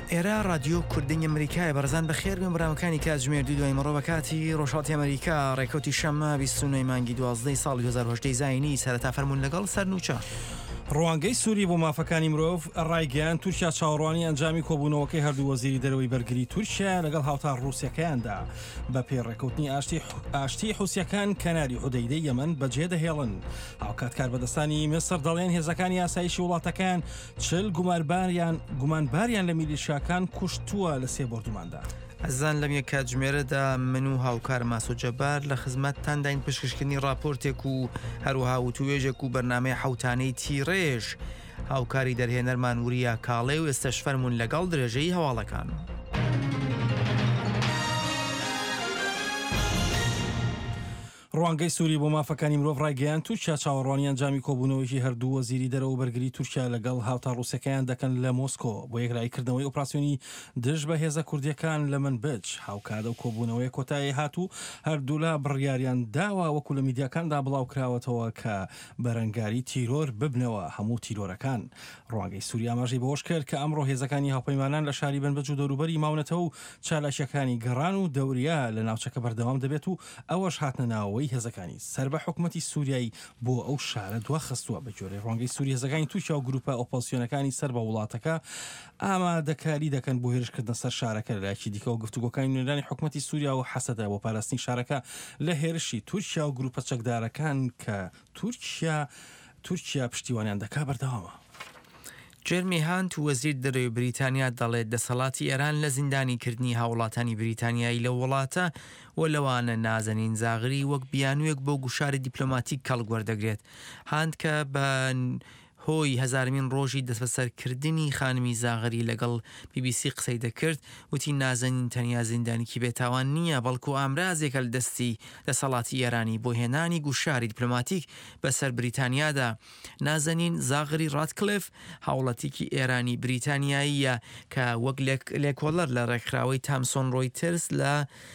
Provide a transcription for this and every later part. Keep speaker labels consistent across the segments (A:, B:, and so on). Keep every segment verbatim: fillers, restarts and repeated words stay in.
A: ئێرە رادیۆ کوردی ئەمریکای بەرزان بەخێر بێن بەڕامەکانی کاتژمێر دوو دوای مەڕۆ بە کاتی ڕۆژهەڵاتی ئەمریکا ڕێکەوتی شەممە بیست و نۆی مانگی دوازدەی ساڵی دوو هەزار و هەژدە زاینی سەرەتا فەرموون لەگەڵ سەرنووچە
B: ڕوانگەی سووری بۆ مافەکانی مرۆڤ ڕایگەیان تورکیا چاوەڕوانی ئەنجامی کۆبوونەوەکەی هەردوو وەزیری دەرەوەی بەرگری تورکیا لەگەڵ هاوتا ڕووسیەکەیاندا بە پێڕێکەوتنی ئاشتی ئاشتی حوسیەکان کەناری حودەیدەی یەمەن بەجێ دەهێڵن. هاوکاتکار بەدەستانی میسر دەڵێن هێزەکانی یاسایشی وڵاتەکان چل گومانباریان گومانباریان لە میلیشیاکان کوشتووە لە سێ بۆردوماندا.
A: ئەزان لەم یەک کاتژمێرەدا من و هاوکار ماسۆ جەبار لە خزمەتتانداین پشکشکردنی راپۆرتێک و هەروەها وتوێژێک و بەرنامەی حەوتانەی تیڕێژ هاوکاری دەرهێنەرمان وریا کاڵێ و ئێستش فەرموون لەگەڵ درێژەی هەواڵەکان.
B: ڕوانگەی سووری بۆ مافەکانی مرۆڤ ڕایگەیان تورکیا چاوەڕوانی ئەنجامی کۆبوونەوەیکی هەردوو وەزیری دەرەوە بەرگری تورکیا لەگەڵ هاوتا ڕووسەکەیان دەکەن لە مۆسکۆ بۆ یەکرایکردنەوەی ئۆپراسیۆنی دژ بە هێزە کوردیەکان لە منبج. هاوکاتە و کۆبوونەوەی کۆتایی هاتوو هەردوولا بڕیاریان داوە وەکو لە میدیاکاندا بڵاو کراوەتەوە کە بەرەنگاری تیرۆر ببنەوە هەموو تیرۆرەکان. ڕوانگەی سووری ئاماژەی بەوەش کرد کە ئەمڕۆ هێزەکانی هاوپەیمانان لە شاری بنبج و دەوروبەری ماونەتەوە و چالاشیەکانی گەڕان و دەوریا لە ناوچەکە بەردەوام دەبێت و ئەوەش هاتنە ناوەوەی هێزەکانی سەر بە حکومەتی سووریایی بۆ ئەو شارە دوا خستووە. بە جۆرەی ڕوانگەی سووری هێزەکانی تورکیا و گروپە ئۆپۆزیسیۆنەکانی سەر بە وڵاتەکە ئامادەکاری دەکەن بۆ هێرشکردنە سەر شارەکە لەلایەکی دیکە و گفتوگۆکانی نوێنەرانی حکومەتی سووریا و حەسەدا بۆ پاراستنی شارەکە لە هێرشی تورکیا و گروپە چەکدارەکان کە تورکیا تورکیا پشتیوانیان دەکا بەردەوامە.
A: جێرمی هانت وەزیر دەرەوەی بریتانیا دەڵێت دەسەڵاتی ئێران لە زیندانیکردنی هاوڵاتانی بریتانیایی لە وڵاتە و لەوانە نازەنین زاغری وەک بیانوێک بۆ گوشاری دیپلۆماتیک کەڵگوەردەگرێت. هاند کە بە هۆی هەزارمین ڕۆژی دەستبەسەرکردنی خانمی زاغری لەگەڵ بی بی سی قسەی دەکرد وتی نازەنین تەنیا زیندانێکی بێتاوان نییە بەڵکو ئامرازێکە لە دەستی دەسەڵاتی ئێرانی بۆ هێنانی گوشاری دیپلۆماتیک بەسەر بریتانیادا. نازەنین زاغری ڕاتکلف هاوڵاتێکی ئێرانی بریتانیاییە کە وەک لێکۆڵەر لە ڕێکخراوەی تامسۆن ڕۆیترس لە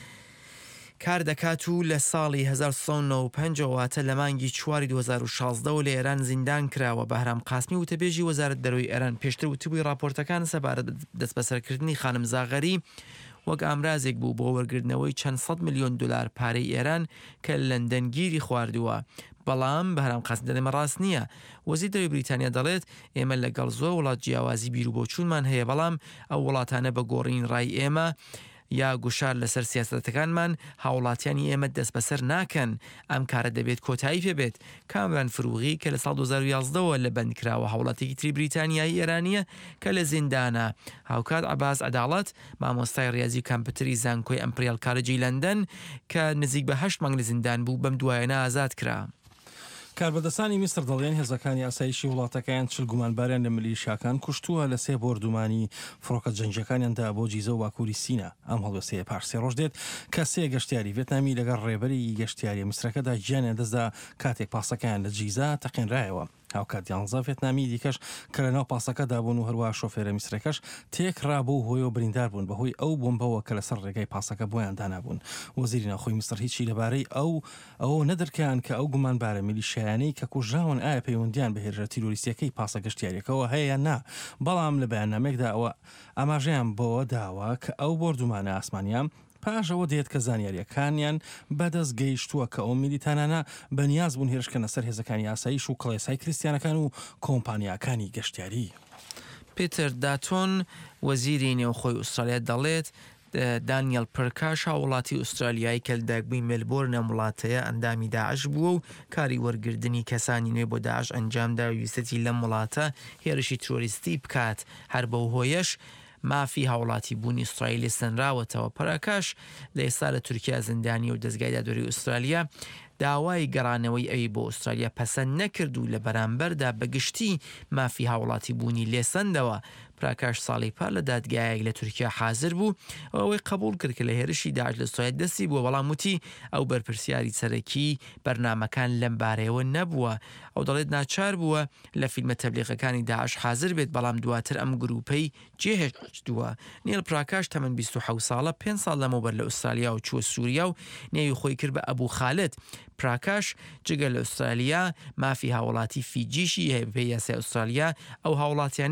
A: کار دەکات و لە ساڵی هەزار و سێ سەد و نۆ و پەنج واتە لە مانگی چواری دوو هەزار و شازدە و لە ئێران زیندان کراوە. بەهرام قاسمی وتەبێژی وەزارەت دەرەوەی ئێران پێشتر وتبووی راپۆرتەکان سەبارەت دەستبەسەرکردنی خانم زاغری وەک ئامرازێک بوو بۆ وەرگردنەوەی چەند سەد میلیۆن دلار پارەی ئێران کە لەندەنگیری خواردووە. بەڵام بەهرام قاسم دەڵێمە ڕاست نییە. وەزیر دەرەوەی بریتانیا دەڵێت ئێمە لەگەڵ زۆر وڵات جیاوازی بیر و بۆچوونمان هەیە بەڵام ئەو وڵاتانە بە گۆڕین ڕای ئێمە یا گوشار لەسەر سیاسەتەکانمان هاوڵاتیانی ئێمە دەست بەسەر ناکەن. ئەم کارە دەبێت کۆتایی پێبێت. کامران فروغی کە لە ساڵ دوو هەزار و یازدەوە لە بەندکراوە هاوڵاتێکی تری بریتانیایی ئێرانیە کە لە زیندانە. هاوکات عەباس عەداڵەت مامۆستای ڕیاضی و کامپیوتەری زانکۆی ئەمپریال کالێجی لەندەن کە نزیک بە هەشت مانگ لە زیندان بوو بەم دوایانە ئازاد کرا.
B: کاربەدەستانی میسر دەڵێن هێزەکانی ئاسایشی وڵاتەکەیان چل گومانباریان لە میلیشیاکان کوشتووە لە سێ بۆردومانی فڕۆکە جەنگیەکانیاندا بۆ جیزە و باکووری سینە. ئەم هەڵوێستەیە پاش سێ ڕۆژ دێت کە سێ گەشتیاری ڤێتنامی لەگەڵ ڕێبەری گەشتیاری میسرەکەدا گیانیان دەستدا کاتێک پاسەکەیان لە جیزە تەقینرایەوە. هاوکات یانزە ڤێتنامی دیکەش کە لەناو پاسەکەدا بوون و هەروە شۆفێرە میسرەکەش تێکڕابوو هۆی و بریندار بوون بەهۆی ئەو بۆمبەوە کە لەسەر ڕێگای پاسەکە بۆیان دانابوون. وەزیری ناوخۆی میسر هیچی لەبارەی ئەو ئەوە نەدرکیان کە ئەو گومانبارە میلیشیایانەی کە کوژراون ئایا پەیوەندیان بە هێرشە تیرۆریستیەکەی پاسە گەشتیاریەکەەوە هەیە یان نا. بەڵام لە بەیاننامێکدا ئەوە ئاماژەیان بۆەوە داوە کە ئەو بۆردومانە ئاسمانیان پاشەوە دێت کە زانیاریەکانیان بەدەست گەیشتووە کە ئەو میلیتانانە بەنیاز بوون هێرشکەنە سەر هێزەکانی ئاسایش و کڵێسای کریستیانەکان و کۆمپانیاکانی گەشتیاری.
A: پێتر داتۆن وەزیری نێوخۆی ئوسترالیا دەڵێت دانیێل پرکاش هاوڵاتی ئوسترالیایی کە لە داگبووی مێلبۆرنە وڵاتەیە ئەندامی داعش بووە و کاری وەرگردنی کەسانی نوێ بۆ داعش ئەنجامدا و ویستەتی لەم وڵاتە هێرشی ترۆریستی بکات. هەر بەو هۆیەش مافی هاوڵاتی بوونی ئوسترالیە سنراوەتەوە. پەرەکاش لە ئێستا لە تورکیا زیندانی و دەستگای دادوەری ئوسترالیا داوای گەڕانەوەی ئەوی بۆ ئوسترالیا پەسەند نەکرد و لە بەرامبەردا بەگشتی مافی هاوڵاتی بوونی لێسەندەوە. پراکاش ساڵی پار لە دادگایەک لە تورکیا حازر بوو ئەوەی قبول کرد کە لە هێرشی داعش لە ئوسترالیا دەستی بووە بەڵام وتی ئەو بەرپرسیاری سەرەکی بەرنامەکان لەم بارەیەوە نەبووە. ئەو دەڵێت ناچار بووە لە فیلمە تەبلیغەکانی داعش حازر بێت بەڵام دواتر ئەم گروپەی جێهێشتووە. نیل پراکاش تەمەن بیست و حەوت ساڵە پێنج ساڵ لەمەوبەر لە ئوسترالیا و چووە سووریا و نێوی خۆی کرد بە ئەبوو خالد. پراکاش جگە لە ئوسترالیا مافی هاوڵاتی فیجیشی هەیە بە پێی یاسای ئوسترالیا ئەو هاوڵاتیان